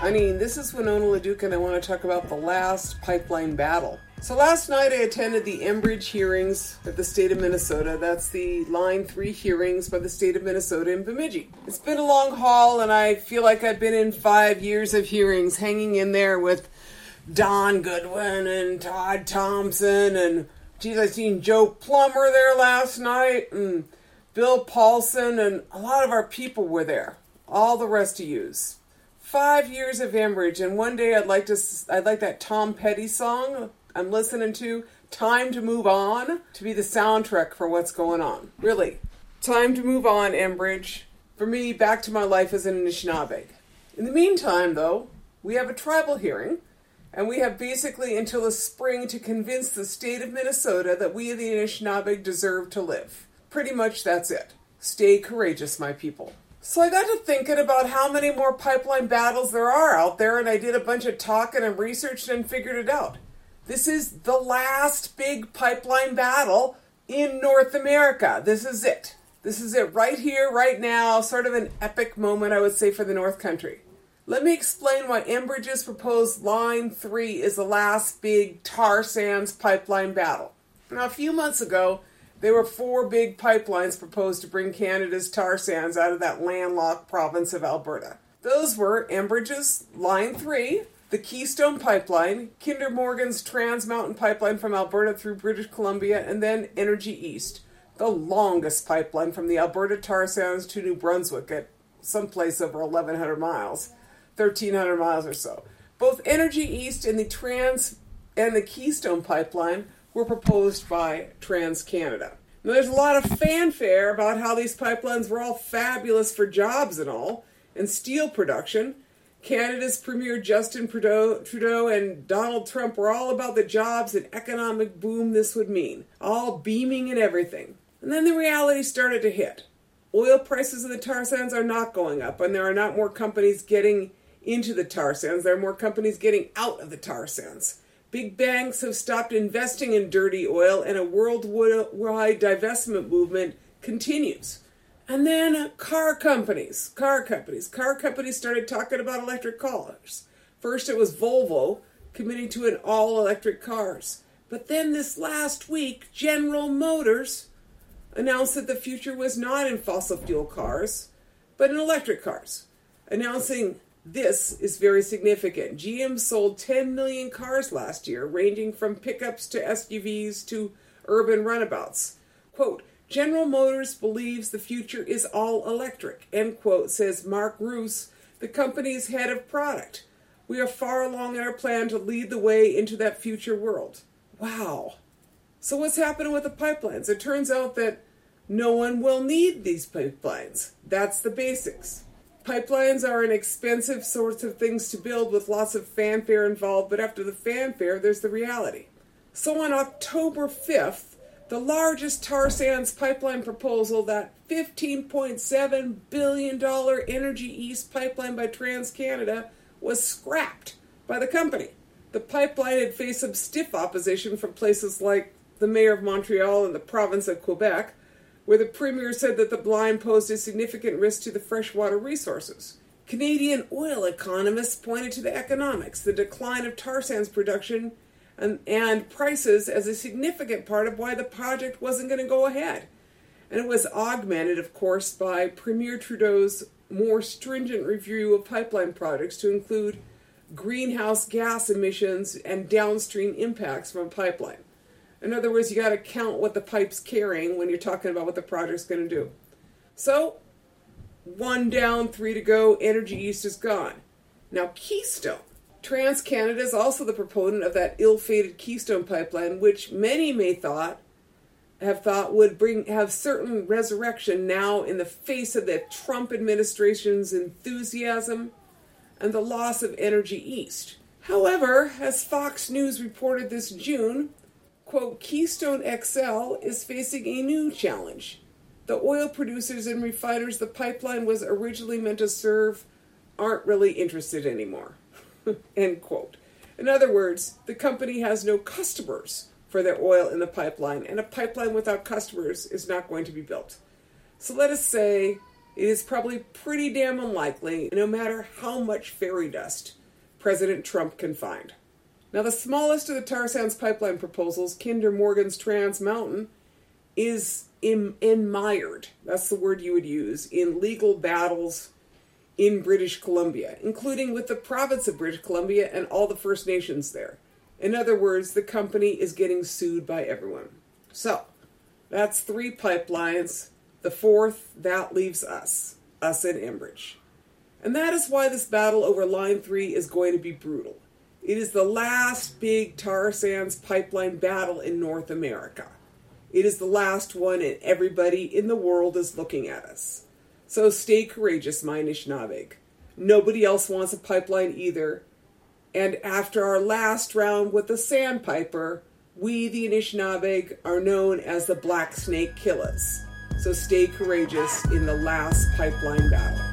This is Winona LaDuke, and I want to talk about the last pipeline battle. So last night I attended the Enbridge hearings at the state of Minnesota. That's the Line 3 hearings by the state of Minnesota in Bemidji. It's been a long haul, and I feel like I've been in 5 years of hearings, hanging in there with Don Goodwin and Todd Thompson, and I seen Joe Plummer there last night, and Bill Paulson, and a lot of our people were there. All the rest of yous. 5 years of Enbridge, and one day I'd like that Tom Petty song I'm listening to, Time to Move On, to be the soundtrack for what's going on. Really. Time to move on, Enbridge. For me, back to my life as an Anishinaabe. In the meantime, though, we have a tribal hearing, and we have basically until the spring to convince the state of Minnesota that we, the Anishinaabe, deserve to live. Pretty much that's it. Stay courageous, my people. So I got to thinking about how many more pipeline battles there are out there, and I did a bunch of talking and researched and figured it out. This is the last big pipeline battle in North America. This is it. This is it right here, right now, sort of an epic moment, I would say, for the North Country. Let me explain why Enbridge's proposed Line 3 is the last big tar sands pipeline battle. Now, a few months ago, there were 4 big pipelines proposed to bring Canada's tar sands out of that landlocked province of Alberta. Those were Enbridge's Line 3, the Keystone Pipeline, Kinder Morgan's Trans Mountain Pipeline from Alberta through British Columbia, and then Energy East, the longest pipeline from the Alberta tar sands to New Brunswick at someplace over 1,100 miles, 1,300 miles or so. Both Energy East and the Keystone Pipeline were proposed by TransCanada. Now, there's a lot of fanfare about how these pipelines were all fabulous for jobs and all, and steel production. Canada's Premier Justin Trudeau and Donald Trump were all about the jobs and economic boom this would mean, all beaming and everything. And then the reality started to hit. Oil prices in the tar sands are not going up, and there are not more companies getting into the tar sands. There are more companies getting out of the tar sands. Big banks have stopped investing in dirty oil, and a worldwide divestment movement continues. And then car companies started talking about electric cars. First it was Volvo committing to an all-electric cars. But then this last week, General Motors announced that the future was not in fossil fuel cars, but in electric cars. Announcing this is very significant. GM sold 10 million cars last year, ranging from pickups to SUVs to urban runabouts. Quote, General Motors believes the future is all electric, end quote, says Mark Roos, the company's head of product. We are far along in our plan to lead the way into that future world. Wow. So what's happening with the pipelines? It turns out that no one will need these pipelines. That's the basics. Pipelines are an expensive sorts of things to build with lots of fanfare involved, but after the fanfare, there's the reality. So on October 5th, the largest tar sands pipeline proposal, that $15.7 billion Energy East pipeline by TransCanada, was scrapped by the company. The pipeline had faced some stiff opposition from places like the mayor of Montreal and the province of Quebec, where the premier said that the line posed a significant risk to the freshwater resources. Canadian oil economists pointed to the economics, the decline of tar sands production, and prices as a significant part of why the project wasn't going to go ahead. And it was augmented, of course, by Premier Trudeau's more stringent review of pipeline projects to include greenhouse gas emissions and downstream impacts from a pipeline. In other words, you got to count what the pipe's carrying when you're talking about what the project's going to do. So, 1 down, 3 to go, Energy East is gone. Now, Keystone. TransCanada is also the proponent of that ill-fated Keystone pipeline, which many may have thought would have certain resurrection now in the face of the Trump administration's enthusiasm and the loss of Energy East. However, as Fox News reported this June, quote, Keystone XL is facing a new challenge. The oil producers and refiners the pipeline was originally meant to serve aren't really interested anymore, end quote. In other words, the company has no customers for their oil in the pipeline, and a pipeline without customers is not going to be built. So let us say it is probably pretty damn unlikely, no matter how much fairy dust President Trump can find. Now, the smallest of the tar sands pipeline proposals, Kinder Morgan's Trans Mountain, is mired, that's the word you would use, in legal battles in British Columbia, including with the province of British Columbia and all the First Nations there. In other words, the company is getting sued by everyone. So, that's 3 pipelines. The 4th, that leaves us in Enbridge. And that is why this battle over Line 3 is going to be brutal. It is the last big tar sands pipeline battle in North America. It is the last one, and everybody in the world is looking at us. So stay courageous, my Anishinabeg. Nobody else wants a pipeline either. And after our last round with the Sandpiper, we, the Anishinabeg, are known as the Black Snake Killers. So stay courageous in the last pipeline battle.